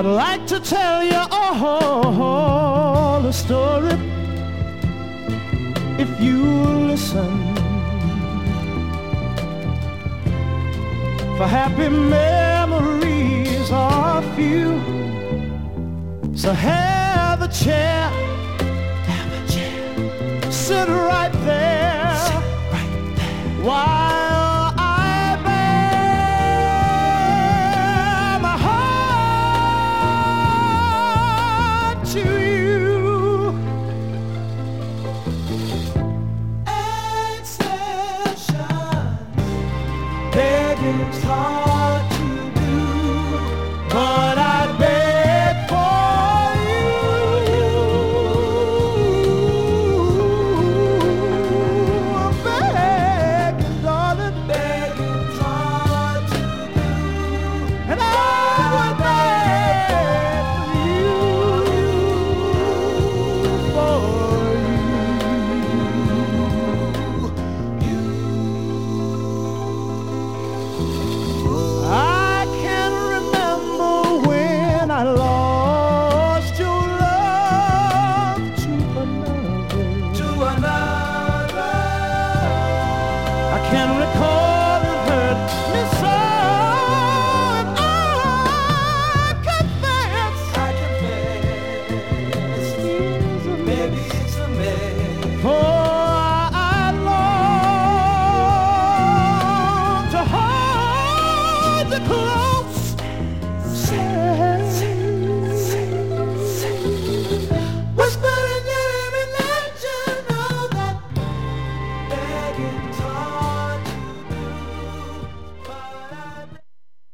I'd like to tell you all the story if you listen. For happy memories are few, so have a chair, sit right there, while